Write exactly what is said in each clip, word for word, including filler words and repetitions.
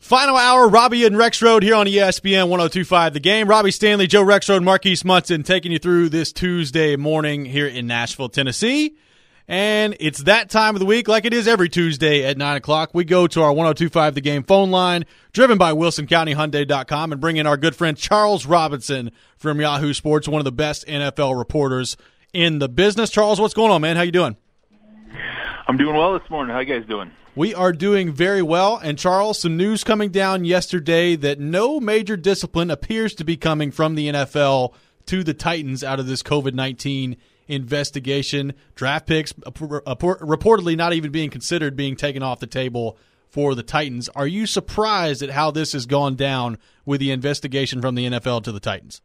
Final hour, Robbie and Rexrode here on E S P N one oh two point five The Game. Robbie Stanley, Joe Rexrode, Marquise Munson taking you through this Tuesday morning here in Nashville, Tennessee. And it's that time of the week, like it is every Tuesday at nine o'clock. We go to our one oh two point five The Game phone line, driven by Wilson County Hyundai dot com, and bring in our good friend Charles Robinson from Yahoo Sports, one of the best N F L reporters in the business. Charles, what's going on, man? How you doing? I'm doing well this morning. How you guys doing? We are doing very well. And, Charles, some news coming down yesterday that no major discipline appears to be coming from the N F L to the Titans out of this COVID nineteen investigation. Draft picks reportedly not even being considered being taken off the table for the Titans. Are you surprised at how this has gone down with the investigation from the N F L to the Titans?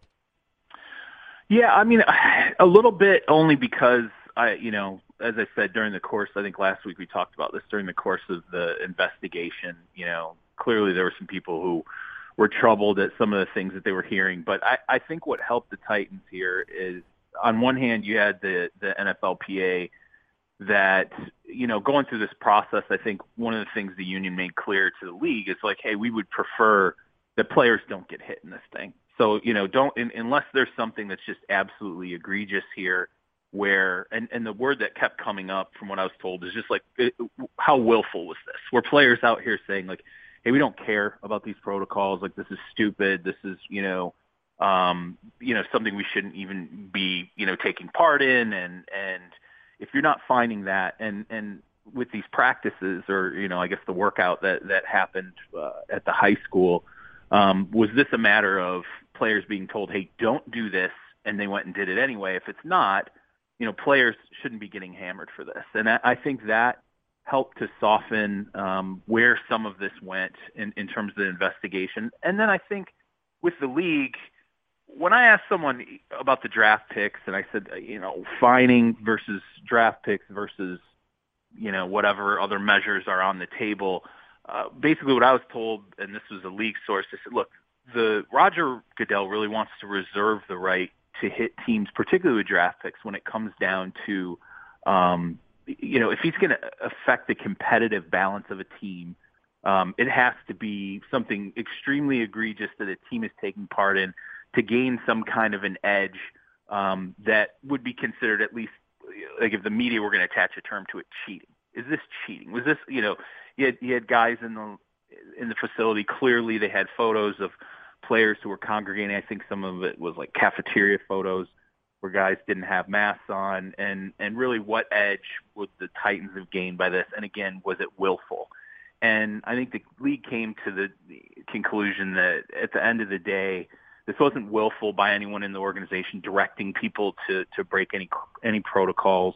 Yeah, I mean, a little bit only because, I, you know, as I said during the course, I think last week we talked about this during the course of the investigation. You know, clearly there were some people who were troubled at some of the things that they were hearing. But I, I think what helped the Titans here is, on one hand, you had the, the N F L P A that, you know, going through this process, I think one of the things the union made clear to the league is like, hey, we would prefer that players don't get hit in this thing. So, you know, don't in, unless there's something that's just absolutely egregious here, where, and, and the word that kept coming up from what I was told is just like, it, how willful was this? Were players out here saying like, hey, we don't care about these protocols. Like, this is stupid. This is, you know, um, you know, something we shouldn't even be, you know, taking part in. And, and if you're not finding that, and, and with these practices, or, you know, I guess the workout that, that happened uh, at the high school, um, was this a matter of players being told, hey, don't do this, and they went and did it anyway? If it's not, you know, players shouldn't be getting hammered for this. And I, I think that helped to soften um, where some of this went in, in terms of the investigation. And then I think with the league, when I asked someone about the draft picks, and I said, you know, fining versus draft picks versus, you know, whatever other measures are on the table, uh, basically what I was told, and this was a league source, they said, look, the Roger Goodell really wants to reserve the right to hit teams, particularly with draft picks, when it comes down to, um, you know, if he's going to affect the competitive balance of a team, um, it has to be something extremely egregious that a team is taking part in to gain some kind of an edge um, that would be considered, at least, like if the media were going to attach a term to it, cheating. Is this cheating? Was this, you know, you had, you had guys in the in the facility, clearly they had photos of players who were congregating. I think some of it was like cafeteria photos where guys didn't have masks on, and, and really what edge would the Titans have gained by this? And again, was it willful? And I think the league came to the conclusion that at the end of the day, this wasn't willful by anyone in the organization directing people to, to break any, any protocols.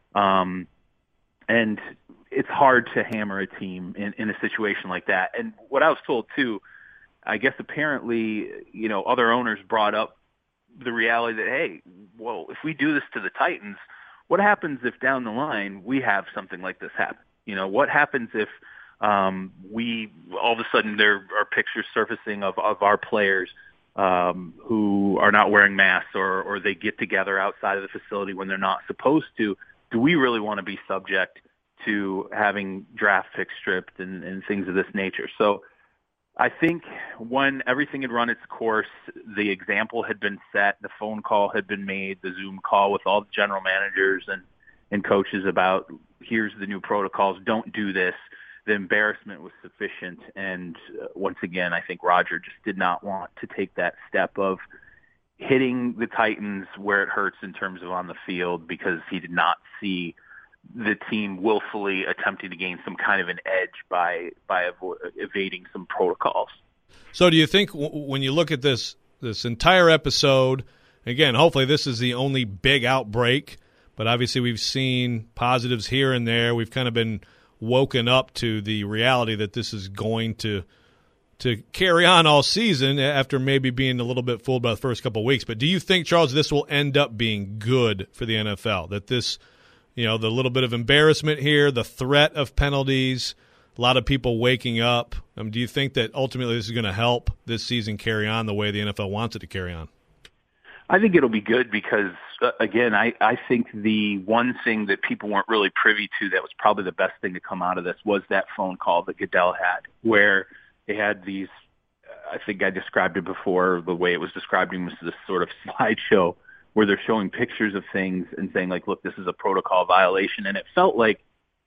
Um, and it's hard to hammer a team in, in a situation like that. And what I was told too, I guess apparently, you know, other owners brought up the reality that, hey, well, if we do this to the Titans, what happens if down the line we have something like this happen? You know, what happens if um, we all of a sudden there are pictures surfacing of, of our players um, who are not wearing masks, or, or they get together outside of the facility when they're not supposed to? Do we really want to be subject to having draft picks stripped and, and things of this nature? So I think when everything had run its course, the example had been set, the phone call had been made, the Zoom call with all the general managers and, and coaches about, here's the new protocols, don't do this. The embarrassment was sufficient. And uh, once again, I think Roger just did not want to take that step of hitting the Titans where it hurts in terms of on the field, because he did not see the team willfully attempting to gain some kind of an edge by by avo- evading some protocols. So do you think w- when you look at this this entire episode, again, hopefully this is the only big outbreak, but obviously we've seen positives here and there. We've kind of been woken up to the reality that this is going to to carry on all season after maybe being a little bit fooled by the first couple of weeks. But do you think, Charles, this will end up being good for the N F L, that this – you know, the little bit of embarrassment here, the threat of penalties, a lot of people waking up. Um, do you think that ultimately this is going to help this season carry on the way the N F L wants it to carry on? I think it'll be good because, uh, again, I, I think the one thing that people weren't really privy to that was probably the best thing to come out of this was that phone call that Goodell had, where they had these, I think I described it before, the way it was describing was this sort of slideshow where they're showing pictures of things and saying, like, look, this is a protocol violation. And it felt like,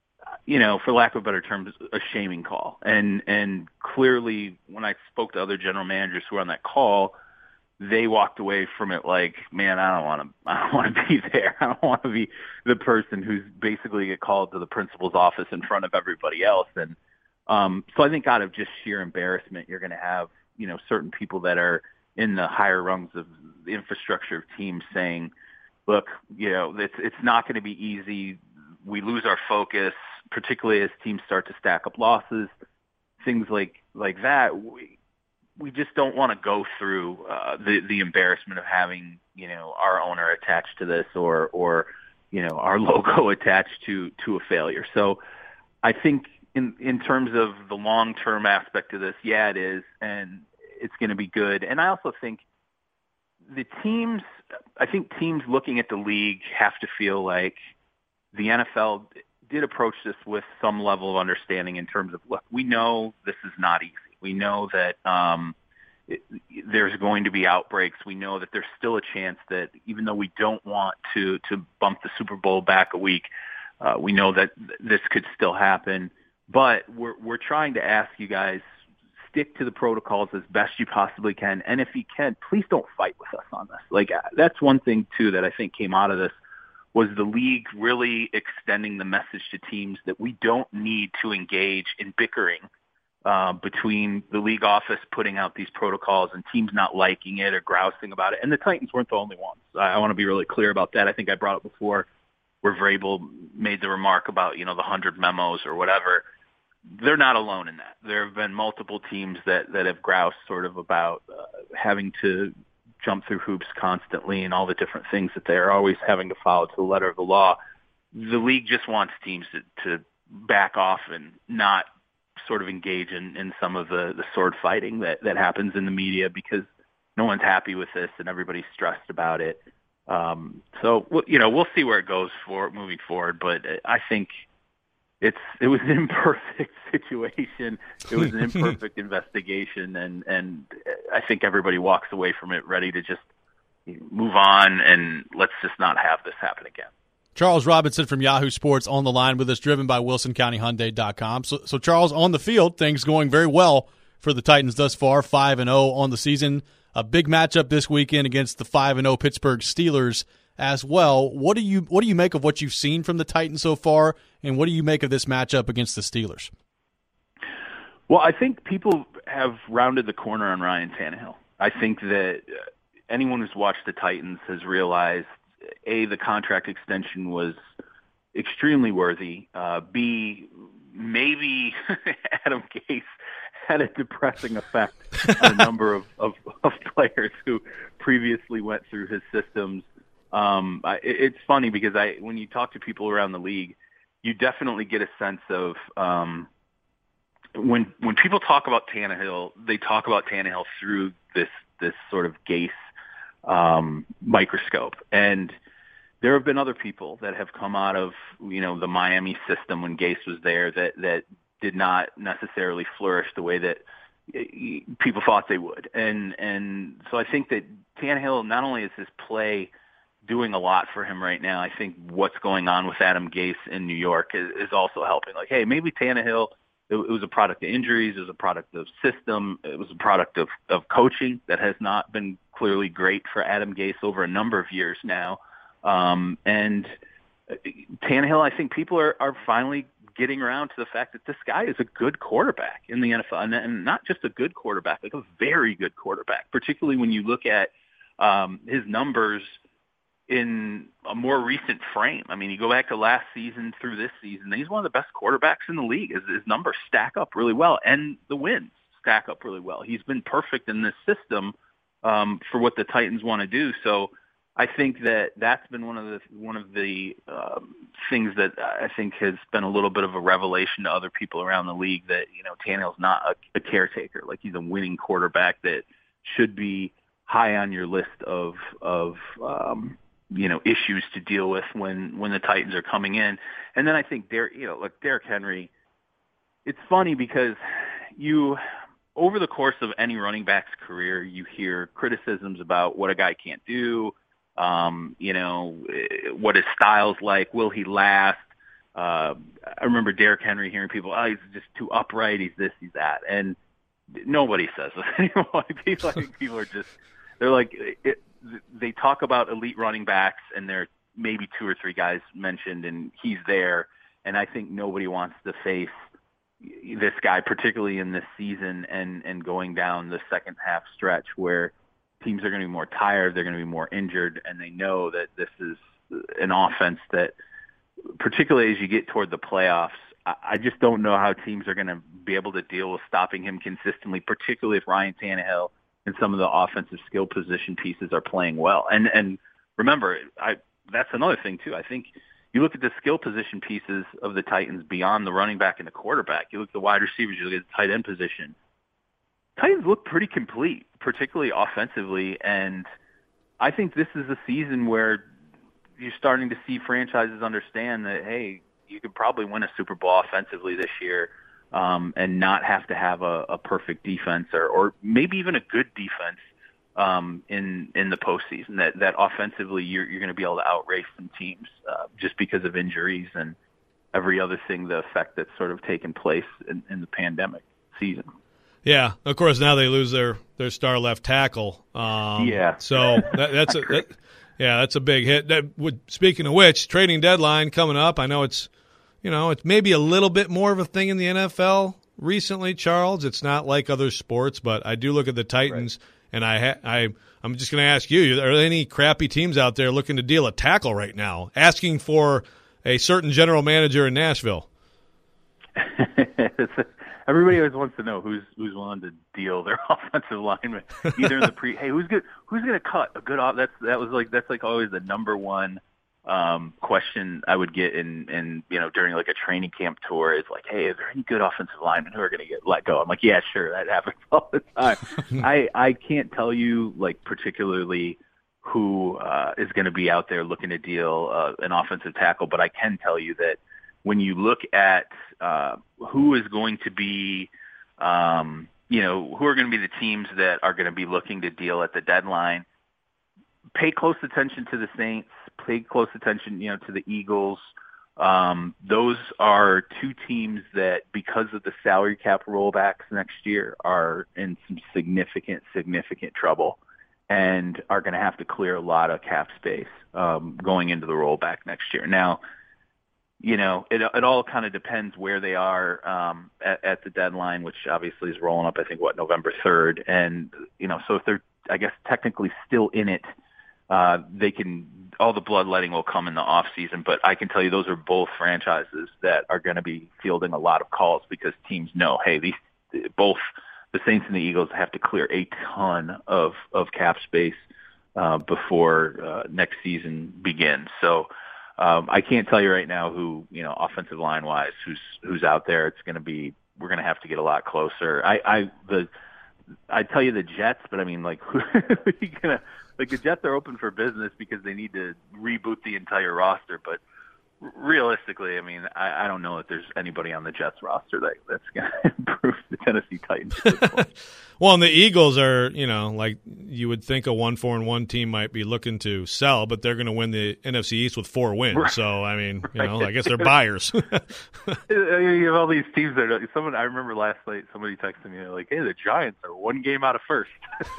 you know, for lack of a better term, a shaming call. And and clearly, when I spoke to other general managers who were on that call, they walked away from it like, man, I don't want to, I don't want to be there. I don't want to be the person who's basically get called to the principal's office in front of everybody else. And um, so I think out of just sheer embarrassment, you're going to have, you know, certain people that are in the higher rungs of the infrastructure of teams saying, look, you know, it's it's not going to be easy. We lose our focus, particularly as teams start to stack up losses, things like like that. We, we just don't want to go through uh, the the embarrassment of having, you know, our owner attached to this or or you know, our logo attached to to a failure. So I think in in terms of the long term aspect of this, yeah, it is, and it's going to be good. And I also think the teams, I think teams looking at the league have to feel like the N F L did approach this with some level of understanding in terms of, look, we know this is not easy. We know that um, it, there's going to be outbreaks. We know that there's still a chance that even though we don't want to to bump the Super Bowl back a week, uh, we know that this could still happen. But we're we're trying to ask you guys, stick to the protocols as best you possibly can. And if you can, please don't fight with us on this. Like, that's one thing, too, that I think came out of this was the league really extending the message to teams that we don't need to engage in bickering uh, between the league office putting out these protocols and teams not liking it or grousing about it. And the Titans weren't the only ones. I, I want to be really clear about that. I think I brought it before where Vrabel made the remark about, you know, the hundred memos or whatever. They're not alone in that. There have been multiple teams that, that have groused sort of about uh, having to jump through hoops constantly and all the different things that they're always having to follow to the letter of the law. The league just wants teams to, to back off and not sort of engage in, in some of the, the sword fighting that, that happens in the media because no one's happy with this and everybody's stressed about it. Um, so, you know, we'll see where it goes for moving forward, but I think It's it was an imperfect situation. It was an imperfect investigation, and, and I think everybody walks away from it ready to just move on and let's just not have this happen again. Charles Robinson from Yahoo Sports on the line with us, driven by Wilson County Hyundai dot com. So, so Charles, on the field, things going very well for the Titans thus far, five and oh on the season. A big matchup this weekend against the five and oh Pittsburgh Steelers as well. What do you what do you make of what you've seen from the Titans so far, and what do you make of this matchup against the Steelers? Well, I think people have rounded the corner on Ryan Tannehill. I think that anyone who's watched the Titans has realized, A, the contract extension was extremely worthy. Uh, B, maybe Adam Gase had a depressing effect on a number of, of, of players who previously went through his systems. Um, I, it's funny because I, when you talk to people around the league, you definitely get a sense of um, when when people talk about Tannehill, they talk about Tannehill through this this sort of Gase um, microscope. And there have been other people that have come out of, you know, the Miami system when Gase was there that that did not necessarily flourish the way that people thought they would. And and so I think that Tannehill, not only is his play doing a lot for him right now, I think what's going on with Adam Gase in New York is, is also helping. Like, hey, maybe Tannehill, it, it was a product of injuries, it was a product of system, it was a product of, of coaching that has not been clearly great for Adam Gase over a number of years now. Um, and Tannehill, I think people are, are finally getting around to the fact that this guy is a good quarterback in the N F L, and, and not just a good quarterback, like a very good quarterback, particularly when you look at um, his numbers in a more recent frame. I mean, you go back to last season through this season, he's one of the best quarterbacks in the league. His, his numbers stack up really well, and the wins stack up really well. He's been perfect in this system um, for what the Titans want to do. So I think that that's been one of the one of the um, things that I think has been a little bit of a revelation to other people around the league, that, you know, Tannehill's not a, a caretaker. Like, he's a winning quarterback that should be high on your list of of um, you know, issues to deal with when, when the Titans are coming in. And then I think, Der- you know, like Derrick Henry, it's funny because you over the course of any running back's career, you hear criticisms about what a guy can't do, um, you know, what his style's like, will he last? Uh, I remember Derrick Henry hearing people, oh, he's just too upright, he's this, he's that. And nobody says this anymore. People, like, people are just, they're like, it, they talk about elite running backs, and there are maybe two or three guys mentioned, and he's there. And I think nobody wants to face this guy, particularly in this season and, and going down the second half stretch where teams are going to be more tired, they're going to be more injured, and they know that this is an offense that, particularly as you get toward the playoffs, I, I just don't know how teams are going to be able to deal with stopping him consistently, particularly if Ryan Tannehill and some of the offensive skill position pieces are playing well. And and remember, I that's another thing too. I think you look at the skill position pieces of the Titans beyond the running back and the quarterback. You look at the wide receivers, you look at the tight end position. Titans look pretty complete, particularly offensively, and I think this is a season where you're starting to see franchises understand that, hey, you could probably win a Super Bowl offensively this year um, and not have to have a, a perfect defense or, or maybe even a good defense um, in in the postseason. That that offensively you're you're going to be able to outrace some teams uh, just because of injuries and every other thing, the effect that's sort of taken place in, in the pandemic season. Yeah, of course. Now they lose their, their star left tackle. Um, yeah, so that, that's a that, yeah, that's a big hit. That would, speaking of which, trading deadline coming up. I know it's you know it's maybe a little bit more of a thing in the N F L recently, Charles. It's not like other sports, but I do look at the Titans, right. and I ha- I I'm just going to ask you: are there any crappy teams out there looking to deal a tackle right now, asking for a certain general manager in Nashville? Everybody always wants to know who's who's willing to deal their offensive lineman. Either in the pre, hey, who's good? Who's going to cut a good off? That's that was like that's like always the number one um, question I would get in in you know during like a training camp tour. Is like, hey, is there any good offensive linemen who are going to get let go? I'm like, yeah, sure, that happens all the time. I I can't tell you like particularly who uh, is going to be out there looking to deal uh, an offensive tackle, but I can tell you that when you look at uh, who is going to be, um, you know, who are going to be the teams that are going to be looking to deal at the deadline, pay close attention to the Saints, pay close attention, you know, to the Eagles. Um, those are two teams that, because of the salary cap rollbacks next year, are in some significant, significant trouble and are going to have to clear a lot of cap space um, going into the rollback next year. Now, you know, it it all kind of depends where they are um, at, at the deadline, which obviously is rolling up, I think, what, November third. And, you know, so if they're, I guess, technically still in it, uh, they can, all the bloodletting will come in the off season. But I can tell you those are both franchises that are going to be fielding a lot of calls because teams know, hey, these both the Saints and the Eagles have to clear a ton of, of cap space uh, before uh, next season begins. So, Um, I can't tell you right now who, you know, offensive line wise, who's who's out there. It's going to be, we're going to have to get a lot closer. I, I the I tell you the Jets, but I mean, like, who are you gonna, like the Jets are open for business because they need to reboot the entire roster. But realistically, I mean, I, I don't know if there's anybody on the Jets roster that that's going to improve the Tennessee Titans. Well, and the Eagles are, you know, like you would think a one four and one team might be looking to sell, but they're going to win the N F C East with four wins. Right. So I mean, you know, I guess they're buyers. You have all these teams that are, someone I remember last night. Somebody texted me like, "Hey, the Giants are one game out of first,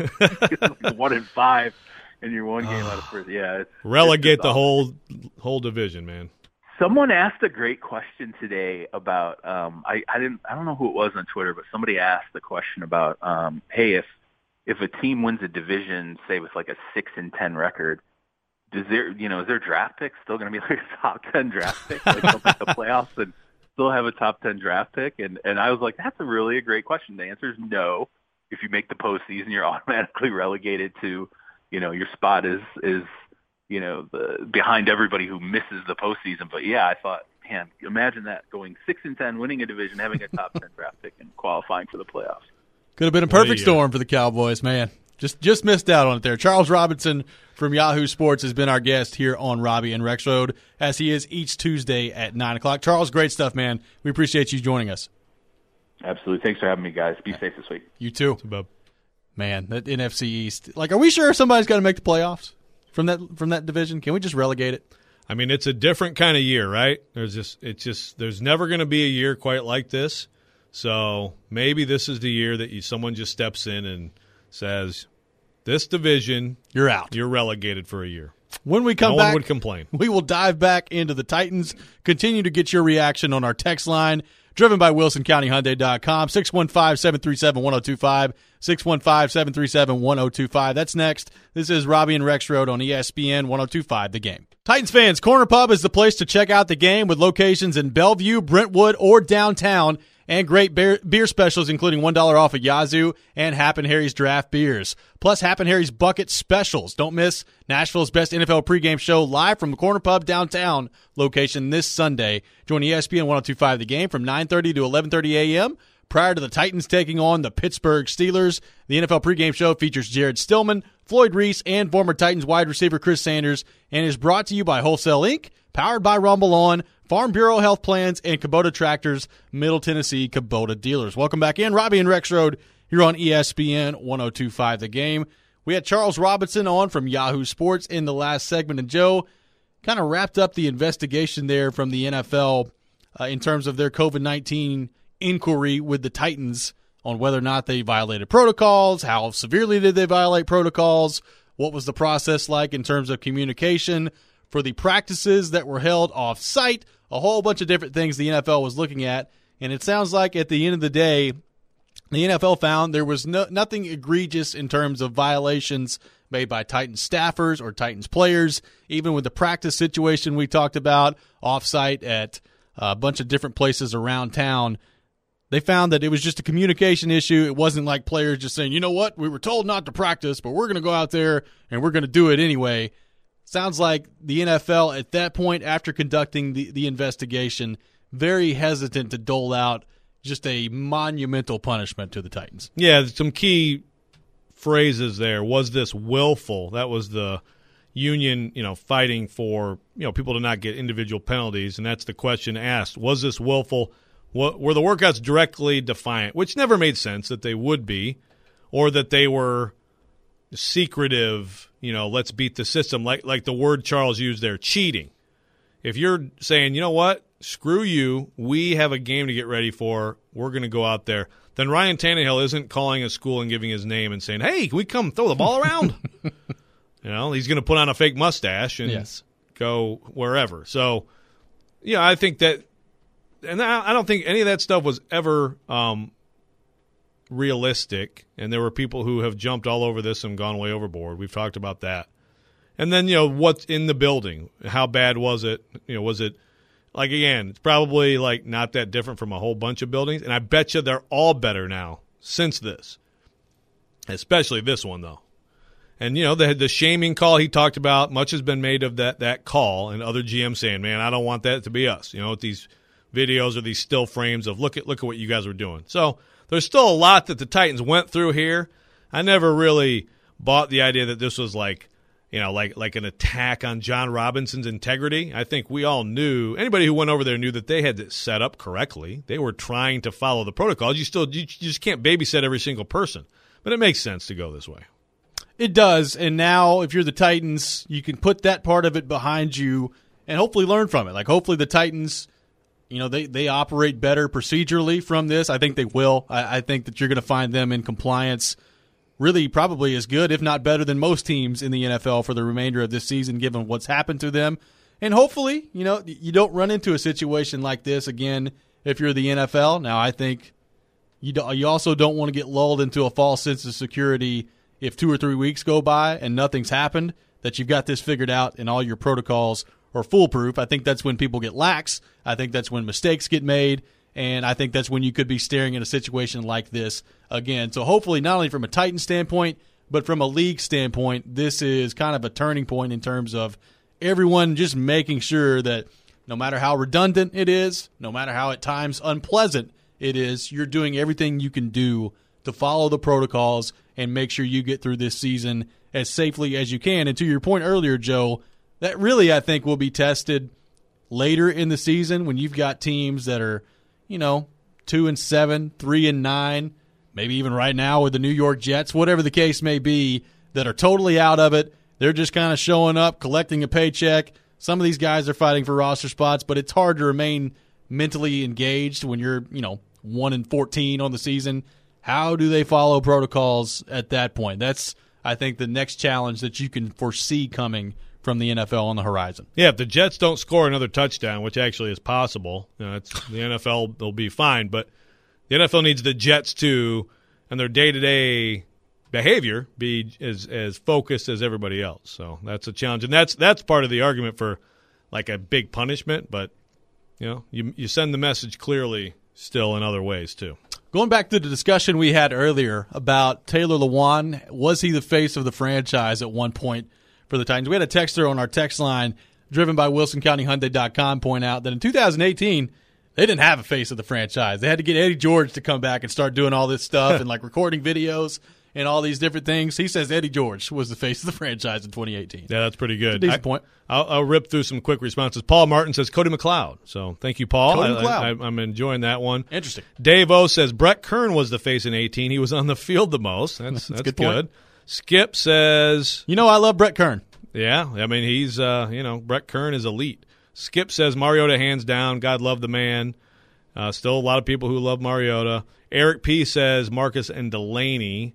like one and five, and you're one game out of first." Yeah, it's, relegate it's the whole whole division, man. Someone asked a great question today about um, I, I didn't I don't know who it was on Twitter, but somebody asked the question about um, hey, if if a team wins a division, say with like a six and ten record, does there you know is their draft pick still going to be like a top ten draft pick? Like they'll make the playoffs and still have a top ten draft pick? And and I was like, that's a really a great question. The answer is no. If you make the postseason, you're automatically relegated to, you know, your spot is is. you know, the, behind everybody who misses the postseason. But yeah, I thought, man, imagine that going six and ten, winning a division, having a top ten draft pick, and qualifying for the playoffs. Could have been a perfect storm for the Cowboys, man. Just just missed out on it there. Charles Robinson from Yahoo Sports has been our guest here on Robbie and Rexroad, as he is each Tuesday at nine o'clock. Charles, great stuff, man. We appreciate you joining us. Absolutely. Thanks for having me, guys. Be safe this week. You too. About- Man, that N F C East. Like, are we sure somebody's got to make the playoffs from that from that division? Can we just relegate it? I mean, it's a different kind of year, right? There's just it's just there's never going to be a year quite like this. So maybe this is the year that you, someone just steps in and says, "This division, you're out. You're relegated for a year." When we come no back, one would complain. We will dive back into the Titans. Continue to get your reaction on our text line, driven by Wilson County Hyundai dot com, six one five, seven three seven, one oh two five, six one five, seven three seven, one oh two five. That's next. This is Robbie and Rex Road on E S P N one oh two five The Game. Titans fans, Corner Pub is the place to check out the game with locations in Bellevue, Brentwood, or downtown, and great beer, beer specials, including one dollar off at Yazoo and Happen Harry's draft beers. Plus, Happen Harry's bucket specials. Don't miss Nashville's best N F L pregame show live from the Corner Pub downtown location this Sunday. Join E S P N one oh two five The Game from nine thirty to eleven thirty a.m. prior to the Titans taking on the Pittsburgh Steelers. The N F L pregame show features Jared Stillman, Floyd Reese, and former Titans wide receiver Chris Sanders, and is brought to you by Wholesale Incorporated, powered by Rumble On, Farm Bureau Health Plans, and Kubota Tractors, Middle Tennessee Kubota dealers. Welcome back in. Robbie and Rex Road here on E S P N one oh two five The Game. We had Charles Robinson on from Yahoo Sports in the last segment, and Joe kind of wrapped up the investigation there from the N F L uh, in terms of their COVID nineteen inquiry with the Titans on whether or not they violated protocols, how severely did they violate protocols, what was the process like in terms of communication for the practices that were held off-site, a whole bunch of different things the N F L was looking at. And it sounds like at the end of the day, the N F L found there was no, nothing egregious in terms of violations made by Titans staffers or Titans players, even with the practice situation we talked about off-site at a bunch of different places around town. They found that it was just a communication issue. It wasn't like players just saying, you know what, we were told not to practice, but we're going to go out there and we're going to do it anyway. Sounds like the N F L at that point, after conducting the, the investigation, very hesitant to dole out just a monumental punishment to the Titans. Yeah, some key phrases there. Was this willful? That was the union, you know, fighting for, you know, people to not get individual penalties, and that's the question asked. Was this willful? Were the workouts directly defiant, which never made sense that they would be, or that they were secretive, you know, let's beat the system, like like the word Charles used there, cheating. If you're saying, you know what, screw you, we have a game to get ready for, we're going to go out there, then Ryan Tannehill isn't calling a school and giving his name and saying, hey, can we come throw the ball around? You know, he's going to put on a fake mustache and yes. go wherever. So, yeah, I think that, and I don't think any of that stuff was ever um, realistic, and there were people who have jumped all over this and gone way overboard. We've talked about that. And then, you know, what's in the building? How bad was it? You know, was it, like, again, it's probably, like, not that different from a whole bunch of buildings, and I bet you they're all better now since this, especially this one, though. And, you know, the, the shaming call he talked about, much has been made of that, that call, and other G Ms saying, man, I don't want that to be us, you know, with these videos or these still frames of look at look at what you guys were doing. So there's still a lot that the Titans went through here. I never really bought the idea that this was like, you know, like like an attack on John Robinson's integrity. I think we all knew, anybody who went over there knew that they had it set up correctly. They were trying to follow the protocols. You still you, you just can't babysit every single person. But it makes sense to go this way. It does. And now if you're the Titans, you can put that part of it behind you and hopefully learn from it. Like hopefully the Titans, you know, they, they operate better procedurally from this. I think they will. I, I think that you're going to find them in compliance really probably as good, if not better, than most teams in the N F L for the remainder of this season, given what's happened to them. And hopefully, you know, you don't run into a situation like this again if you're the N F L. Now, I think you do, you also don't want to get lulled into a false sense of security if two or three weeks go by and nothing's happened, that you've got this figured out and all your protocols are foolproof. I think that's when people get lax. I think that's when mistakes get made, and I think that's when you could be staring at a situation like this again. So hopefully not only from a Titan standpoint, but from a league standpoint, this is kind of a turning point in terms of everyone just making sure that no matter how redundant it is, no matter how at times unpleasant it is, you're doing everything you can do to follow the protocols and make sure you get through this season as safely as you can. And to your point earlier, Joe, that really, I think, will be tested later in the season when you've got teams that are, you know, two and seven, three and nine, maybe even right now with the New York Jets, whatever the case may be, that are totally out of it. They're just kind of showing up, collecting a paycheck. Some of these guys are fighting for roster spots, but it's hard to remain mentally engaged when you're, you know, one and fourteen on the season. How do they follow protocols at that point? That's, I think, the next challenge that you can foresee coming from the N F L on the horizon. Yeah, if the Jets don't score another touchdown, which actually is possible, you know, it's, the N F L will be fine. But the N F L needs the Jets to, and their day-to-day behavior, be as as focused as everybody else. So that's a challenge, and that's that's part of the argument for like a big punishment. But you know, you you send the message clearly still in other ways too. Going back to the discussion we had earlier about Taylor Lewan, was he the face of the franchise at one point for the Titans? We had a texter on our text line driven by Wilson County Hyundai dot com point out that in two thousand eighteen, they didn't have a face of the franchise. They had to get Eddie George to come back and start doing all this stuff and like recording videos and all these different things. He says Eddie George was the face of the franchise in twenty eighteen. Yeah, that's pretty good. That's a decent I, point. I'll, I'll rip through some quick responses. Paul Martin says Cody McLeod. So thank you, Paul. Cody I, McLeod. I, I'm enjoying that one. Interesting. Dave O says Brett Kern was the face in eighteen. He was on the field the most. That's, that's, That's a good. good point. Skip says, You know I love Brett Kern. yeah, I mean, he's, uh, you know, Brett Kern is elite. Skip says Mariota hands down. God love the man. Uh, still a lot of people who love Mariota. Eric P says Marcus and Delaney.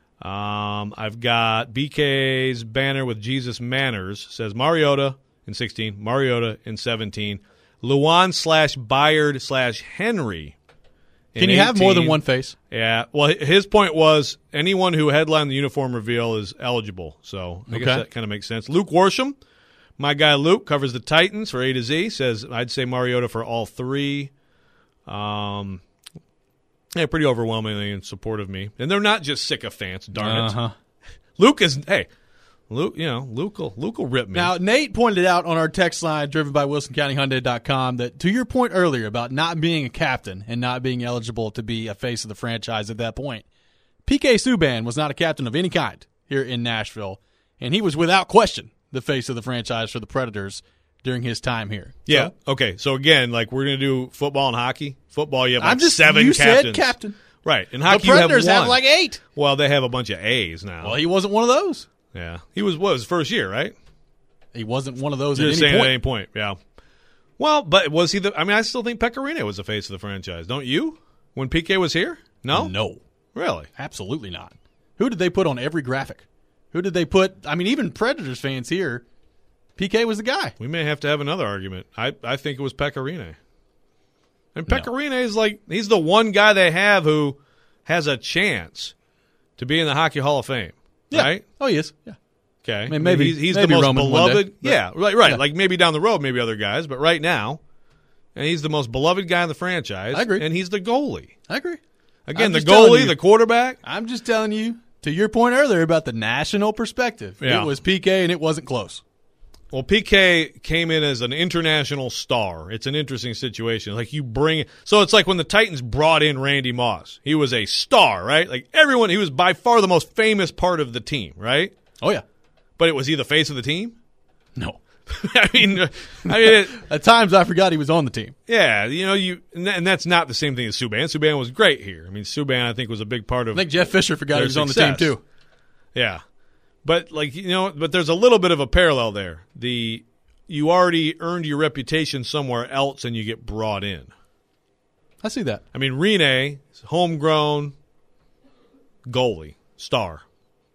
Um, I've got B K's banner with Jesus Manners. Says Mariota in sixteen, Mariota in seventeen. Luan slash Byard slash Henry. Can you have more than one face? Yeah. Well, his point was anyone who headlined the uniform reveal is eligible. So I Okay. guess that kind of makes sense. Luke Worsham, my guy Luke, covers the Titans for A to Z. Says I'd say Mariota for all three. Um, yeah, pretty overwhelmingly in support of me. And they're not just sycophants, darn it. Uh-huh. Luke is, hey, Luke, you know, Luke will, Luke will rip me. Now, Nate pointed out on our text line driven by Wilson County Hyundai dot com that to your point earlier about not being a captain and not being eligible to be a face of the franchise at that point, P K Subban was not a captain of any kind here in Nashville, and he was without question the face of the franchise for the Predators during his time here. yeah. So, Okay. So again, like we're going to do football and hockey. Football, you have like I'm just seven you captains. said captain. Right. In The hockey, you Predators have, have one. like eight. Well, they have a bunch of A's now. Well, he wasn't one of those. yeah. He was, what, his first year, right? He wasn't one of those You're at saying any at point. any point, yeah. Well, but was he the? I mean, I still think Pecorino was the face of the franchise. Don't you? When P K was here? No, No. really. Absolutely not. Who did they put on every graphic? Who did they put? I mean, even Predators fans here, P K was the guy. We may have to have another argument. I, I think it was Pecorino. And No. Pecorino is like he's the one guy they have who has a chance to be in the Hockey Hall of Fame, Yeah. right? Oh, he is. Yeah. Okay, mean, maybe- he's, he's maybe the most Roman one day, beloved. but- yeah, right, right. Yeah. Like maybe down the road, maybe other guys, but right now, and he's the most beloved guy in the franchise. I agree. and he's the goalie. I agree. Again, I'm the just telling goalie, you. the quarterback. I'm just telling you, to your point earlier about the national perspective, Yeah. it was P K and it wasn't close. Well, P K came in as an international star. It's an interesting situation. Like you bring, so it's like when the Titans brought in Randy Moss. He was a star, right? Like everyone, he was by far the most famous part of the team, right? Oh, yeah. But it was he the face of the team? No. I mean, I mean, it, At times, I forgot he was on the team. yeah, you know, you, and that- and that's not the same thing as Subban. Subban was great here. I mean, Subban, I think, was a big part of. I think Jeff Fisher forgot he their was on the success. team, too. Yeah. But like you know, but there's a little bit of a parallel there. The you already earned your reputation somewhere else and you get brought in. I see that. I mean, Rene, homegrown goalie, star.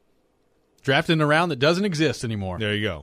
Drafted in a round that doesn't exist anymore. There you go.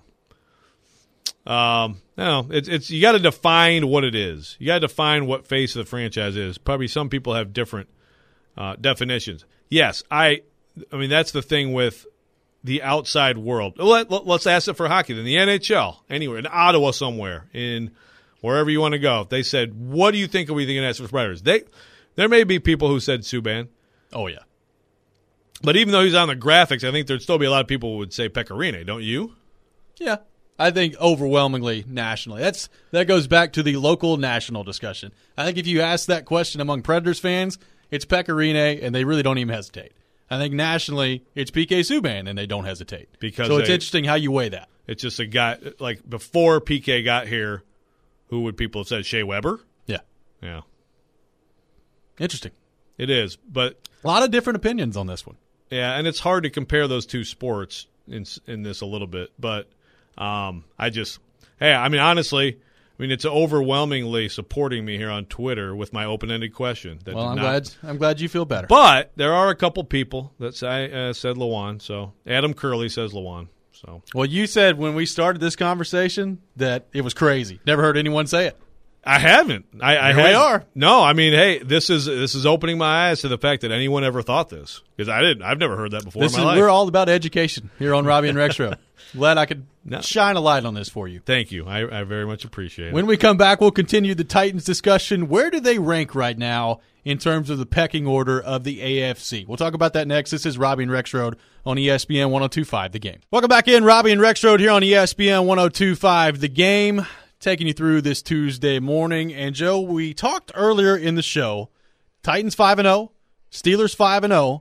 Um, no, it's it's you got to define what it is. You got to define what face of the franchise is. Probably some people have different uh, definitions. Yes, I. I mean, that's the thing with the outside world. Let, let, let's ask it for hockey. Then the N H L, anywhere in Ottawa, somewhere in wherever you want to go. If they said, "What do you think of we think of Nashville Predators?" They there may be people who said Subban. Oh, yeah. But even though he's on the graphics, I think there'd still be a lot of people who would say Pecorino, don't you? Yeah. I think overwhelmingly nationally. That's that goes back to the local national discussion. I think if you ask that question among Predators fans, it's Pecorino, and they really don't even hesitate. I think nationally, it's P K Subban, and they don't hesitate. Because so it's they- interesting how you weigh that. It's just a guy, like before P K got here, who would people have said? Shea Weber? Yeah. Yeah. Interesting. It is, but a lot of different opinions on this one. Yeah, and it's hard to compare those two sports in in this a little bit, but um, I just, hey, I mean, honestly, I mean, it's overwhelmingly supporting me here on Twitter with my open-ended question. That well, did I'm not, glad. I'm glad you feel better. But there are a couple people that say, uh, said Lewan. So Adam Curley says Lewan. So well, you said when we started this conversation that it was crazy. Never heard anyone say it. I haven't. I, I Here we are. No, I mean, hey, this is this is opening my eyes to the fact that anyone ever thought this, because I didn't. I've never heard that before This in my is, life. We're all about education here on Robbie and Rexroad. Glad I could No. shine a light on this for you. Thank you. I, I very much appreciate it. When we come back, we'll continue the Titans discussion. Where do they rank right now in terms of the pecking order of the A F C? We'll talk about that next. This is Robbie and Rexroad on E S P N one oh two point five The Game. Welcome back in, Robbie and Rexroad here on E S P N one oh two point five The Game, taking you through this Tuesday morning. And, Joe, we talked earlier in the show, Titans five and oh, Steelers five and oh,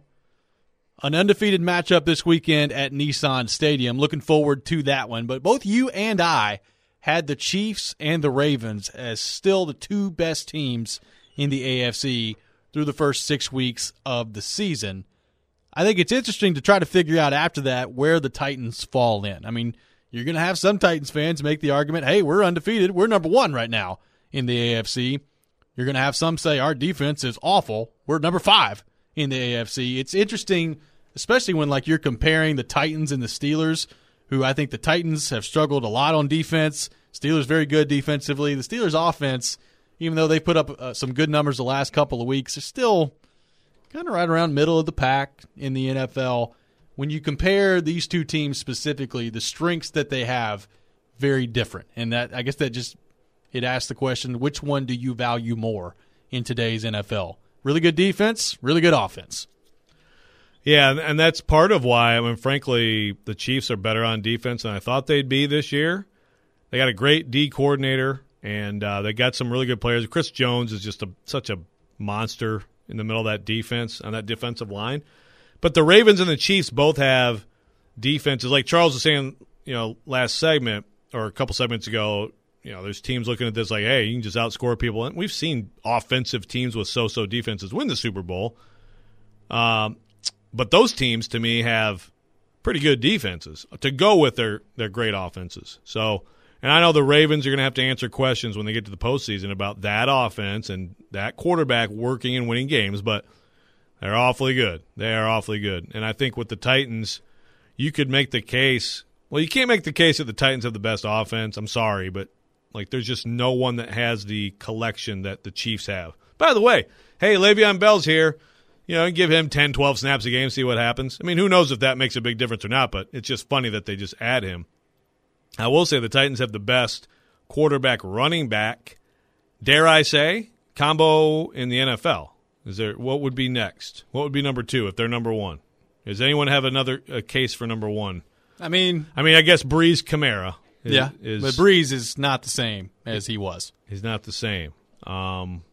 an undefeated matchup this weekend at Nissan Stadium. Looking forward to that one. But both you and I had the Chiefs and the Ravens as still the two best teams in the A F C through the first six weeks of the season. I think it's interesting to try to figure out after that where the Titans fall in. I mean, you're going to have some Titans fans make the argument, hey, we're undefeated. We're number one right now in the A F C. You're going to have some say our defense is awful. We're number five in the A F C. It's interesting, especially when like you're comparing the Titans and the Steelers, who I think the Titans have struggled a lot on defense. Steelers very good defensively. The Steelers offense, even though they put up uh, some good numbers the last couple of weeks, are still kind of right around middle of the pack in the N F L. When you compare these two teams specifically, the strengths that they have, very different. And that I guess that just it asks the question, which one do you value more in today's N F L? Really good defense, really good offense. Yeah, and that's part of why, I mean, frankly, the Chiefs are better on defense than I thought they'd be this year. They got a great D coordinator, and uh, they got some really good players. Chris Jones is just a, such a monster in the middle of that defense, on that defensive line. But the Ravens and the Chiefs both have defenses. Like Charles was saying, you know, last segment or a couple segments ago, you know, there's teams looking at this like, hey, you can just outscore people. And we've seen offensive teams with so-so defenses win the Super Bowl. Um, but those teams, to me, have pretty good defenses to go with their, their great offenses. So, and I know the Ravens are going to have to answer questions when they get to the postseason about that offense and that quarterback working and winning games, but they're awfully good. They are awfully good. And I think with the Titans, you could make the case. Well, you can't make the case that the Titans have the best offense. I'm sorry, but like there's just no one that has the collection that the Chiefs have. By the way, hey, Le'Veon Bell's here. You know, give him ten, twelve snaps a game, see what happens. I mean, who knows if that makes a big difference or not, but it's just funny that they just add him. I will say the Titans have the best quarterback running back, dare I say, combo in the N F L. Is there what would be next? What would be number two if they're number one? Does anyone have another a case for number one? I mean, I mean, I guess Breeze Kamara. Is, yeah, is, but Breeze is not the same as he was. He's not the same. Um,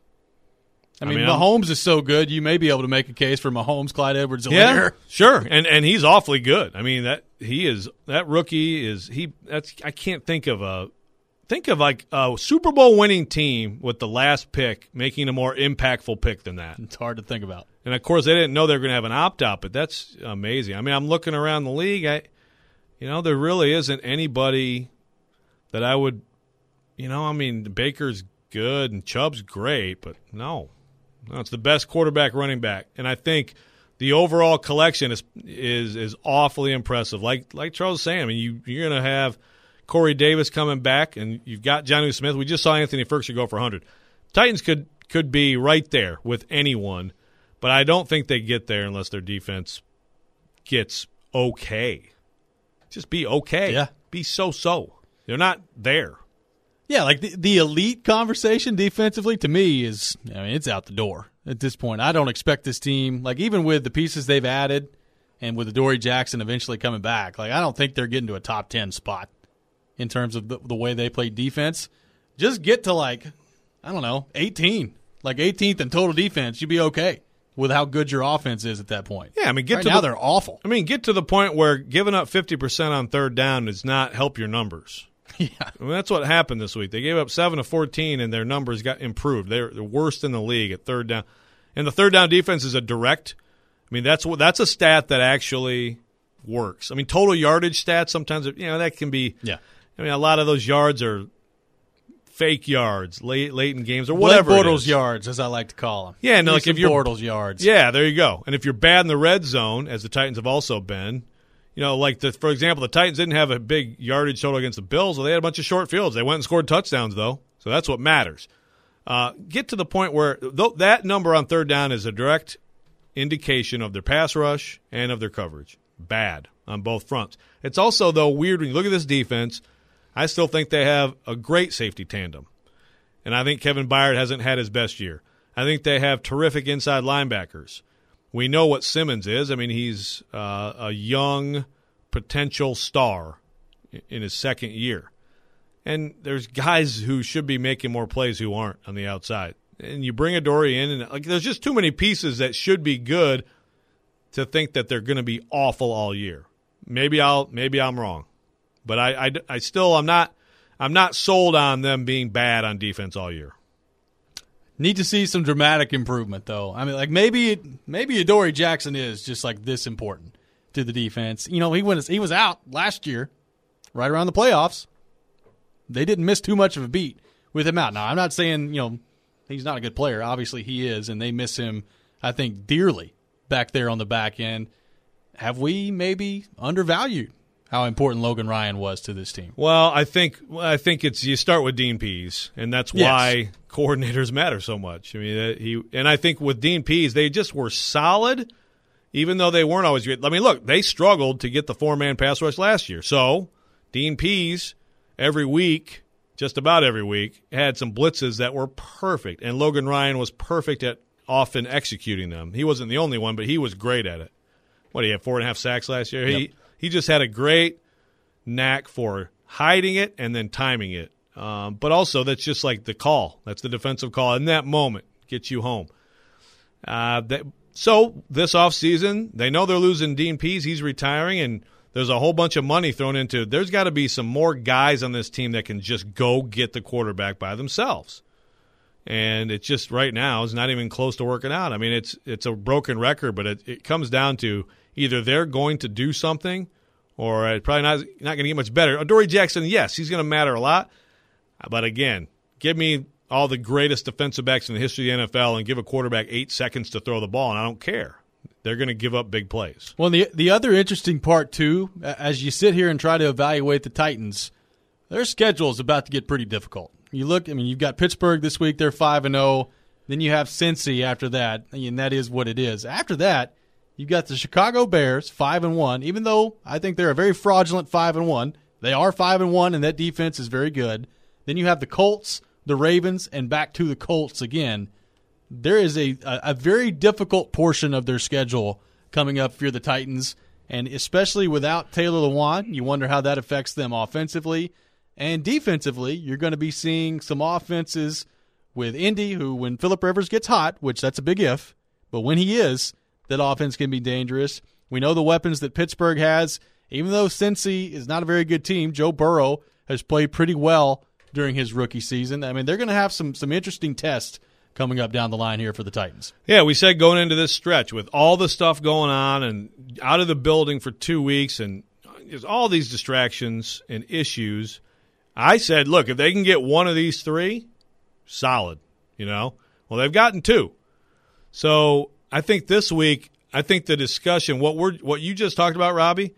I mean, I mean Mahomes I'm, is so good, you may be able to make a case for Mahomes, Clyde Edwards-Helaire. Yeah, sure, and and he's awfully good. I mean that he is that rookie is he. That's I can't think of a. Think of like a Super Bowl winning team with the last pick making a more impactful pick than that. It's hard to think about. And, of course, they didn't know they were going to have an opt-out, but that's amazing. I mean, I'm looking around the league. I, you know, there really isn't anybody that I would, you know, I mean, Baker's good and Chubb's great, but no. No, it's the best quarterback running back. And I think the overall collection is is is awfully impressive. Like like Charles was saying, I mean, you, you're going to have – Corey Davis coming back, and you've got Jonnu Smith. We just saw Anthony Ferguson go for one hundred. Titans could could be right there with anyone, but I don't think they get there unless their defense gets okay. Just be okay. Yeah. Be so-so. They're not there. Yeah, like the, the elite conversation defensively, to me, is, I mean, it's out the door at this point. I don't expect this team, like even with the pieces they've added and with Adoree Jackson eventually coming back, like I don't think they're getting to a top ten spot. In terms of the, the way they play defense, just get to like, I don't know, eighteen, like eighteenth in total defense. You'd be okay with how good your offense is at that point. Yeah, I mean, get right to now the, they're awful. I mean, get to the point where giving up fifty percent on third down does not help your numbers. Yeah, I mean, that's what happened this week. They gave up seven to fourteen, and their numbers got improved. They're the worst in the league at third down. And the third down defense is a direct. I mean, that's that's a stat that actually works. I mean, total yardage stats sometimes, you know, that can be. Yeah. I mean, a lot of those yards are fake yards, late late in games or whatever. Blake Bortles yards, as I like to call them. Yeah, no, like if you're Bortles yards. Yeah, there you go. And if you're bad in the red zone, as the Titans have also been, you know, like the, for example, the Titans didn't have a big yardage total against the Bills. Well, they had a bunch of short fields. They went and scored touchdowns though, so that's what matters. Uh, get to the point where th- that number on third down is a direct indication of their pass rush and of their coverage. Bad on both fronts. It's also, though, weird when you look at this defense. I still think they have a great safety tandem. And I think Kevin Byard hasn't had his best year. I think they have terrific inside linebackers. We know what Simmons is. I mean, he's uh, a young potential star in his second year. And there's guys who should be making more plays who aren't on the outside. And you bring Adoree in, and like, there's just too many pieces that should be good to think that they're going to be awful all year. Maybe I'll maybe I'm wrong, but I, I, I still I'm not I'm not sold on them being bad on defense all year. Need to see some dramatic improvement, though. I mean, like maybe maybe Adoree Jackson is just like this important to the defense. You know, he went he was out last year, right around the playoffs. They didn't miss too much of a beat with him out. Now, I'm not saying, you know, he's not a good player. Obviously, he is, and they miss him, I think, dearly back there on the back end. Have we maybe undervalued how important Logan Ryan was to this team? Well, I think I think it's you start with Dean Pease, and that's why yes. coordinators matter so much. I mean, he and I think with Dean Pease, they just were solid, even though they weren't always great. I mean, look, they struggled to get the four-man pass rush last year. So Dean Pease, every week, just about every week, had some blitzes that were perfect, and Logan Ryan was perfect at often executing them. He wasn't the only one, but he was great at it. What, he had four and a half sacks last year? Yep. He he just had a great knack for hiding it and then timing it. Um, but also, that's just like the call. That's the defensive call in that moment. Gets you home. Uh, that, so this offseason, they know they're losing Dean Pease. He's retiring, and there's a whole bunch of money thrown into it. There's got to be some more guys on this team that can just go get the quarterback by themselves. And it's just right now is not even close to working out. I mean, it's it's a broken record, but it, it comes down to either they're going to do something or it's probably not, not going to get much better. Adoree Jackson, yes, he's going to matter a lot. But again, give me all the greatest defensive backs in the history of the N F L and give a quarterback eight seconds to throw the ball, and I don't care. They're going to give up big plays. Well, the the other interesting part, too, as you sit here and try to evaluate the Titans, their schedule is about to get pretty difficult. You look, I mean, you've got Pittsburgh this week, they're five and oh. Then you have Cincy after that, and that is what it is. After that, you've got the Chicago Bears, five and one. Even though I think they're a very fraudulent five and one, they are five and one, and that defense is very good. Then you have the Colts, the Ravens, and back to the Colts again. There is a, a, a very difficult portion of their schedule coming up for the Titans, and especially without Taylor Lewan, you wonder how that affects them offensively. And defensively, you're going to be seeing some offenses with Indy, who when Phillip Rivers gets hot, which that's a big if, but when he is, that offense can be dangerous. We know the weapons that Pittsburgh has. Even though Cincy is not a very good team, Joe Burrow has played pretty well during his rookie season. I mean, they're going to have some some interesting tests coming up down the line here for the Titans. Yeah, we said going into this stretch with all the stuff going on and out of the building for two weeks and just all these distractions and issues, I said, look, if they can get one of these three, solid, you know. Well, they've gotten two. So I think this week, I think the discussion, what we're what you just talked about, Robbie,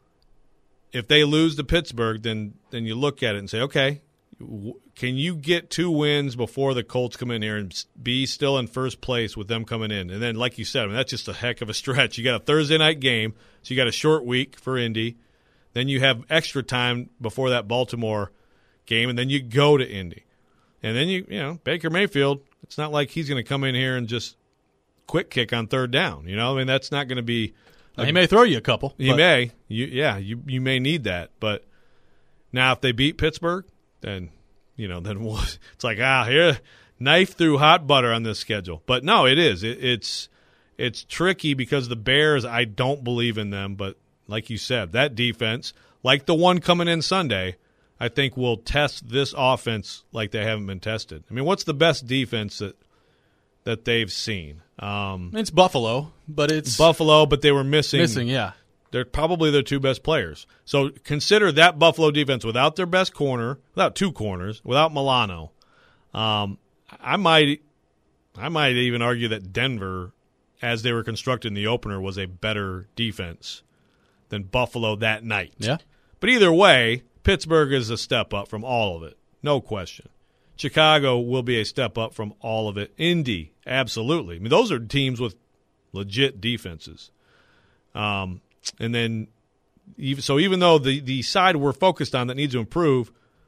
if they lose to Pittsburgh, then then you look at it and say, okay, can you get two wins before the Colts come in here and be still in first place with them coming in? And then, like you said, I mean, that's just a heck of a stretch. You got a Thursday night game, so you got a short week for Indy. Then you have extra time before that Baltimore game, and then you go to Indy. And then, you you know, Baker Mayfield, it's not like he's going to come in here and just quick kick on third down. You know, I mean, that's not going to be – He may throw you a couple. He may. You, yeah, you, you may need that. But now if they beat Pittsburgh, then, you know, then we'll, it's like, ah, here, knife through hot butter on this schedule. But no, it is. It, it's it's tricky because the Bears, I don't believe in them. But like you said, that defense, like the one coming in Sunday, I think will test this offense like they haven't been tested. I mean, what's the best defense that that they've seen. Um, it's Buffalo, but it's Buffalo, but they were missing. Missing, yeah. They're probably their two best players. So consider that Buffalo defense without their best corner, without two corners, without Milano. Um, I might, I might even argue that Denver, as they were constructed in the opener, was a better defense than Buffalo that night. Yeah. But either way, Pittsburgh is a step up from all of it, no question. Chicago will be a step up from all of it. Indy, absolutely. I mean, those are teams with legit defenses. Um, and then, even, so even though the, the side we're focused on that needs to improve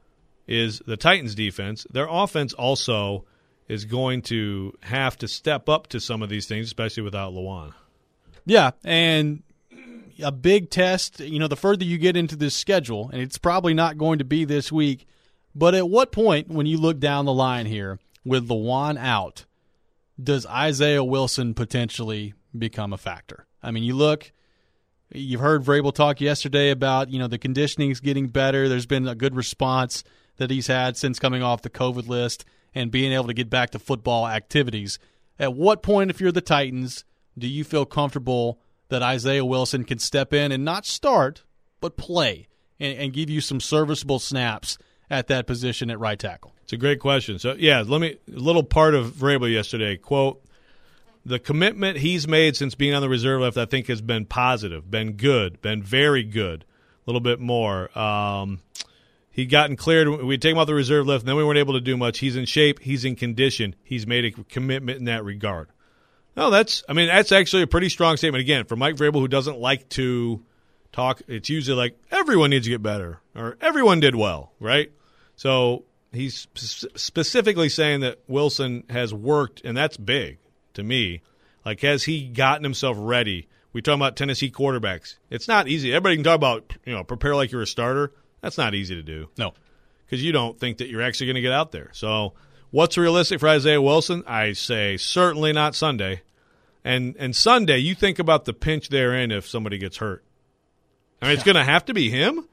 is the Titans' defense, their offense also is going to have to step up to some of these things, especially without Lewan. Yeah, and a big test, you know, the further you get into this schedule, and it's probably not going to be this week, but at what point, when you look down the line here, with Lewan out, does Isaiah Wilson potentially become a factor? I mean, you look, you've heard Vrabel talk yesterday about, you know, the conditioning's getting better. There's been a good response that he's had since coming off the COVID list and being able to get back to football activities. At what point, if you're the Titans, do you feel comfortable that Isaiah Wilson can step in and not start, but play and, and give you some serviceable snaps at that position at right tackle? It's a great question. So, yeah, let me a little part of Vrabel yesterday, quote, the commitment he's made since being on the reserve list, I think, has been positive, been good, been very good, a little bit more. Um, he'd gotten cleared. We'd take him off the reserve list, and then we weren't able to do much. He's in shape. He's in condition. He's made a commitment in that regard. No, that's – I mean, that's actually a pretty strong statement. Again, for Mike Vrabel, who doesn't like to talk, it's usually like everyone needs to get better or everyone did well, right? So he's specifically saying that Wilson has worked, and that's big to me. Like, has he gotten himself ready? We talk about Tennessee quarterbacks. It's not easy. Everybody can talk about, you know, prepare like you're a starter. That's not easy to do. No. Because you don't think that you're actually going to get out there. So what's realistic for Isaiah Wilson? I say certainly not Sunday. And and Sunday, you think about the pinch they're in if somebody gets hurt. I mean, it's going to have to be him.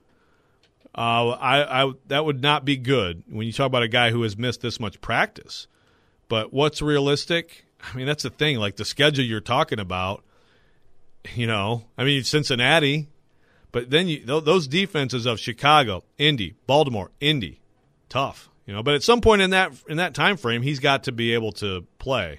Uh, I, I that would not be good when you talk about a guy who has missed this much practice. But what's realistic? I mean, that's the thing. Like the schedule you're talking about, you know, I mean, Cincinnati, but then you, those defenses of Chicago, Indy, Baltimore, Indy, tough, you know. But at some point in that in that time frame, he's got to be able to play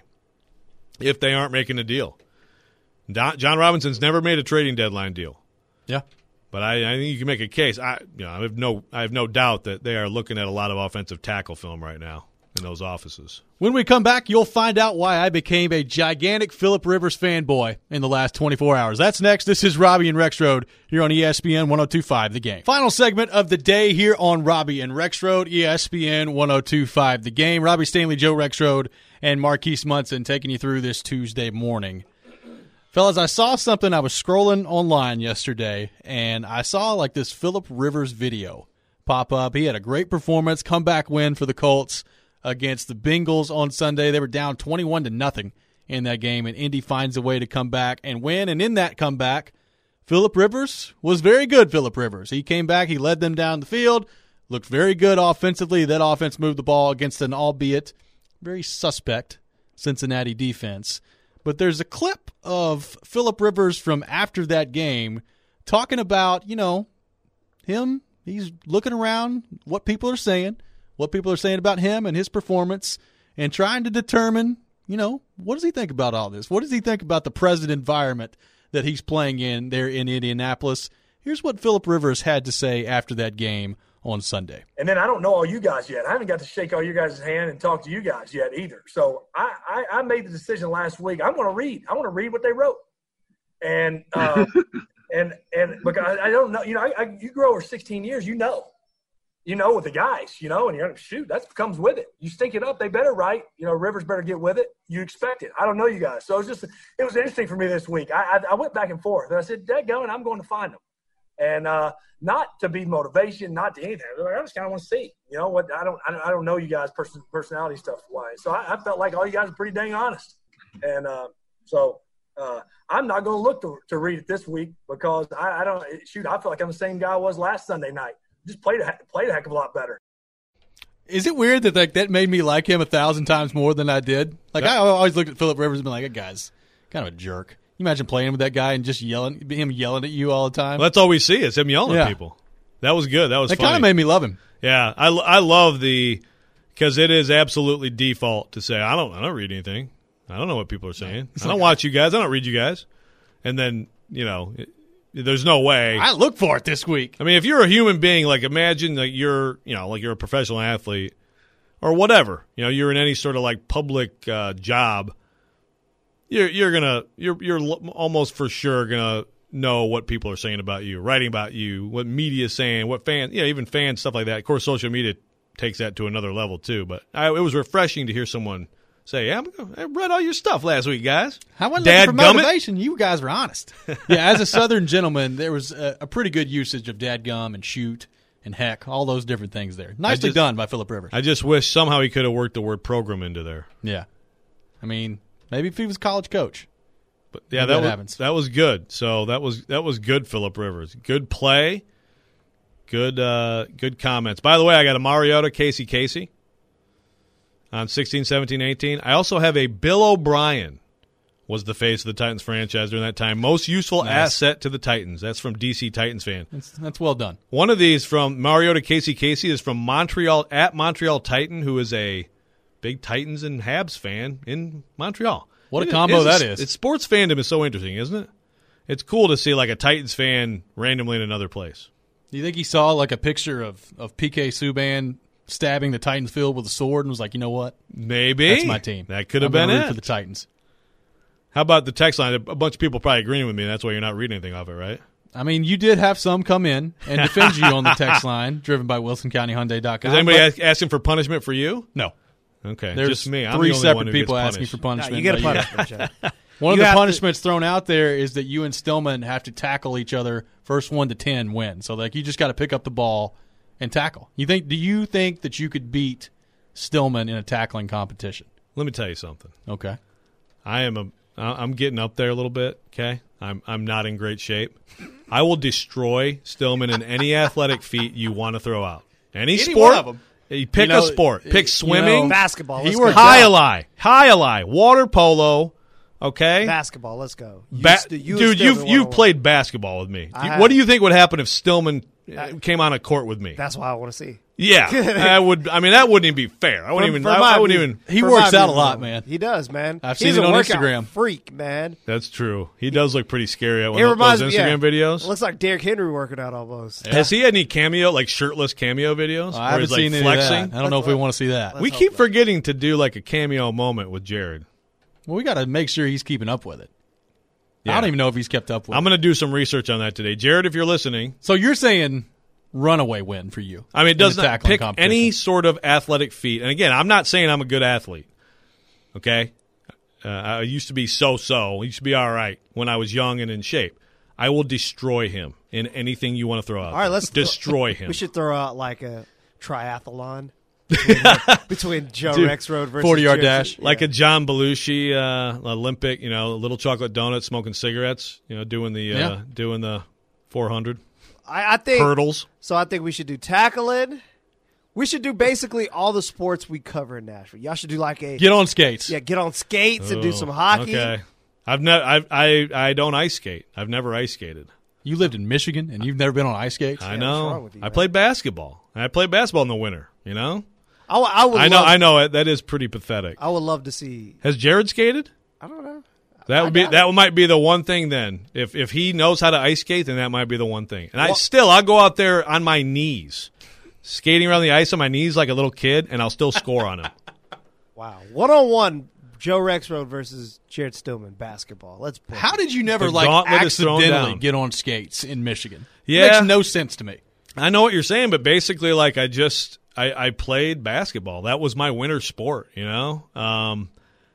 if they aren't making a deal. Don, John Robinson's never made a trading deadline deal. Yeah. But I, I think you can make a case. I, you know, I have no, I have no doubt that they are looking at a lot of offensive tackle film right now in those offices. When we come back, you'll find out why I became a gigantic Phillip Rivers fanboy in the last twenty-four hours. That's next. This is Robbie and Rexroad here on E S P N one oh two point five The Game. Final segment of the day here on Robbie and Rexroad, E S P N one oh two point five The Game. Robbie Stanley, Joe Rexroad, and Marquise Munson taking you through this Tuesday morning. Fellas, I saw something. I was scrolling online yesterday, and I saw like this Phillip Rivers video pop up. He had a great performance, comeback win for the Colts against the Bengals on Sunday. They were down twenty-one to nothing in that game, and Indy finds a way to come back and win. And in that comeback, Phillip Rivers was very good, Phillip Rivers. He came back. He led them down the field, looked very good offensively. That offense moved the ball against an albeit very suspect Cincinnati defense. But there's a clip of Phillip Rivers from after that game talking about, you know, him. He's looking around what people are saying, what people are saying about him and his performance, and trying to determine, you know, what does he think about all this? What does he think about the present environment that he's playing in there in Indianapolis? Here's what Phillip Rivers had to say after that game on Sunday. And then I don't know all you guys yet. I haven't got to shake all you guys' hand and talk to you guys yet either. So I, I, I made the decision last week. I want to read. I want to read what they wrote. And uh, and and because I, I don't know, you know, I, I, you grow over sixteen years, you know, you know, with the guys, you know, and you're like, shoot, that comes with it. You stink it up, they better write. You know, Rivers better get with it. You expect it. I don't know you guys. So it was just, it was interesting for me this week. I, I, I went back and forth, and I said, dadgummit, I'm going to find them. And uh, not to be motivation, not to anything. I just kind of want to see, you know, what I don't, I don't, I don't know you guys' person, personality stuff wise. So I, I felt like all you guys are pretty dang honest, and uh, so uh, I'm not going to look to, to read it this week because I, I don't shoot. I feel like I'm the same guy I was last Sunday night. Just played a, played a heck of a lot better. Is it weird that like that made me like him a thousand times more than I did? Like I always looked at Phillip Rivers and been like, that guy's kind of a jerk. You imagine playing with that guy and just yelling, him yelling at you all the time. Well, that's all we see is him yelling Yeah. at people. That was good. That was That funny. kind of made me love him. Yeah, I, I love the because it is absolutely default to say I don't I don't read anything. I don't know what people are saying. I don't watch you guys. I don't read you guys. And then you know, it, there's no way. I look for it this week. I mean, if you're a human being, like imagine that you're you know like you're a professional athlete or whatever. You know, you're in any sort of like public uh, job. You're you're gonna you're you're almost for sure gonna know what people are saying about you, writing about you, what media's saying, what fans, yeah, even fans, stuff like that. Of course, social media takes that to another level too. But I, it was refreshing to hear someone say, "Yeah, I read all your stuff last week, guys." I wasn't Dad looking for gummit. motivation. You guys were honest. Yeah, as a Southern gentleman, there was a, a pretty good usage of dadgum and shoot and heck, all those different things there. Nicely just- done by Phillip Rivers. I just wish somehow he could have worked the word program into there. yeah. I mean, maybe if he was a college coach. But yeah, Maybe that that was happens. that was good. So that was that was good, Phillip Rivers. Good play. Good uh, good comments. By the way, I got a Mariota, Casey Casey on sixteen, seventeen, eighteen. I also have a Bill O'Brien was the face of the Titans franchise during that time. Most useful Nice. asset to the Titans. That's from D C Titans fan. That's, that's well done. One of these from Mariota, Casey Casey is from Montreal at Montreal Titan, who is a big Titans and Habs fan in Montreal. What a It- combo it's- that is. It's sports fandom is so interesting, isn't it? It's cool to see like a Titans fan randomly in another place. Do you think he saw like a picture of, of P K Subban stabbing the Titans field with a sword and was like, you know what? Maybe That's my team. That could have I'm been gonna root it. for the Titans. How about the text line? A bunch of people probably agreeing with me. That's why you're not reading anything off it, right? I mean, you did have some come in and defend you on the text line, driven by Wilson County Hyundai dot com. Is anybody but- ask, asking for punishment for you? No. Okay, There's just me. I'm three the only separate one who people gets asking for punished. No, punishment. you get a but punishment, Joe. One You of the have to- punishments thrown out there is that you and Stillman have to tackle each other. First one to ten win. So like you just got to pick up the ball and tackle. You think? Do you think that you could beat Stillman in a tackling competition? Let me tell you something. Okay. I am a. I- I'm getting up there a little bit. Okay, I'm. I'm not in great shape. I will destroy Stillman in any athletic feat you want to throw out. Any, Any sport. one of 'em. You pick You know, a sport. Pick you swimming. know, Basketball. He Let's worked go. High ally. High ally. Water polo. Okay. Basketball. Let's go. You Ba- st- you and Dude, you've Stillman you've one-on-one. played basketball with me. I You- have. what do you think would happen if Stillman uh, came on a court with me? That's why I want to see. Yeah, I would. I mean, that wouldn't even be fair. I wouldn't From- even. from I, I my wouldn't view- even. He from works my out a view, lot, though. man. He does, man. I've He's seen it a on workout Instagram. freak, man. That's true. He does look pretty scary at one It of reminds those me. Instagram yeah, videos. It looks like Derrick Henry working out almost. Has he had any cameo, like shirtless cameo videos? I where haven't he's like seen any flexing? of that. I don't know if we want to see that. We Let's keep hope not. forgetting to do like a cameo moment with Jared. Well, we got to make sure he's keeping up with it. Yeah. I don't even know if he's kept up with I'm it. going to do some research on that today. Jared, if you're listening, So you're saying runaway win for you? I mean, it in does the not tackling pick competition. any sort of athletic feat. And again, I'm not saying I'm a good athlete. Okay, uh, I used to be so-so. I used to be all right when I was young and in shape. I will destroy him in anything you want to throw out. All right, there. let's destroy him. We should throw out like a triathlon between, uh, between Joe Dude, Rexroad versus forty-yard Jared- dash. Like a John Belushi uh, Olympic, you know, little chocolate donut, smoking cigarettes, you know, doing the uh, Yeah. doing the four hundred I, I think hurdles. so. I think we should do tackling. We should do basically all the sports we cover in Nashville. Y'all should do like a Get on skates. yeah, get on skates and do some Oh, hockey. Okay, I've never, I, I, I don't ice skate. I've never ice skated. You lived in Michigan and you've never been on ice skates? I what's know. wrong with you, I man? played basketball. I played basketball in the winter. You know. I, w- I would. I know. Love, I know it. That is pretty pathetic. I would love to see. Has Jared skated? I don't know. That I would be got that might be the one thing then. If if he knows how to ice skate, then that might be the one thing. And I Well- still I'll go out there on my knees, skating around the ice on my knees like a little kid, and I'll still score on him. Wow, one on one, Joe Rexroad versus Jared Stillman basketball. Let's. Play. How did you never The like gauntlet is thrown accidentally down. get on skates in Michigan? Yeah. It makes no sense to me. I know what you're saying, but basically, like I just I, I played basketball. That was my winter sport, you know. Um,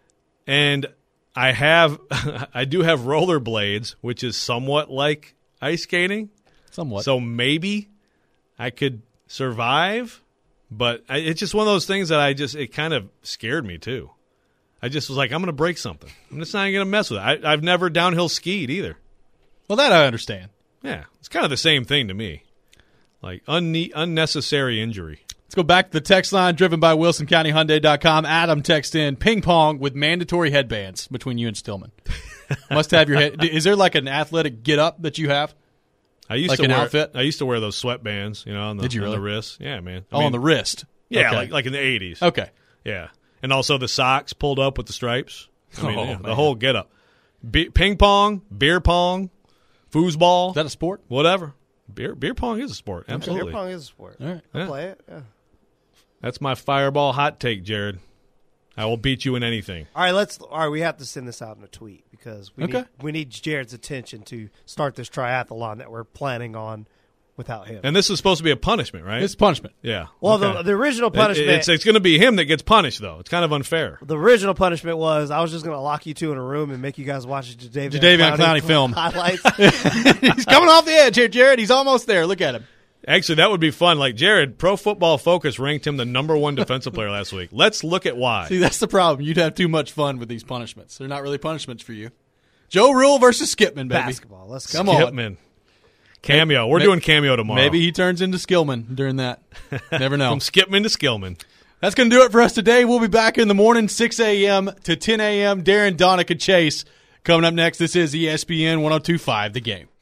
and I have I do have rollerblades, which is somewhat like ice skating. Somewhat. So maybe I could survive, but I, it's just one of those things that I just it kind of scared me too. I just was like, I'm going to break something. I'm just not going to mess with it. I, I've never downhill skied either. well, that I understand. Yeah, it's kind of the same thing to me, like unne- unnecessary injury. Let's go back to the text line driven by Wilson County Hyundai dot com. Adam text in ping pong with mandatory headbands between you and Stillman. Must have your head. Is there like an athletic get up that you have? I used Like to an wear, outfit? I used to wear those sweatbands, you know, on the, Did you on really? the wrist. Yeah, man. I Oh, mean, on the wrist. Yeah, Okay. like like in the eighties. Okay. Yeah, and also the socks pulled up with the stripes. I mean, Oh, yeah, man. the whole get up. Be- ping pong, beer pong, foosball, Is that a sport? whatever. Beer beer pong is a sport. Absolutely. Beer pong is a sport. All right. I Yeah. play it. Yeah. That's my fireball hot take, Jared. I will beat you in anything. All right, let's. All right, we have to send this out in a tweet because we Okay. need we need Jared's attention to start this triathlon that we're planning on without him. And this is supposed to be a punishment, right? It's punishment. yeah. well, okay. the the original It- punishment. it's it's going to be him that gets punished, though. It's kind of unfair. the original punishment was I was just going to lock you two in a room and make you guys watch the Jadavion Jadeveon Clowney film. highlights. He's coming off the edge here, Jared. He's almost there. Look at him. Actually, that would be fun. Like Jared, Pro Football Focus ranked him the number one defensive player last week. Let's look at why. See, that's the problem. You'd have too much fun with these punishments. They're not really punishments for you. Joe Rule versus Skipman, baby. Basketball. Let's go. Come on. Skipman. Cameo. We're May- doing cameo tomorrow. Maybe he turns into Skillman during that. Never know. From Skipman to Skillman. That's going to do it for us today. We'll be back in the morning, six a.m. to ten a.m. Darren, Donica, Chase coming up next. This is E S P N one oh two point five The Game.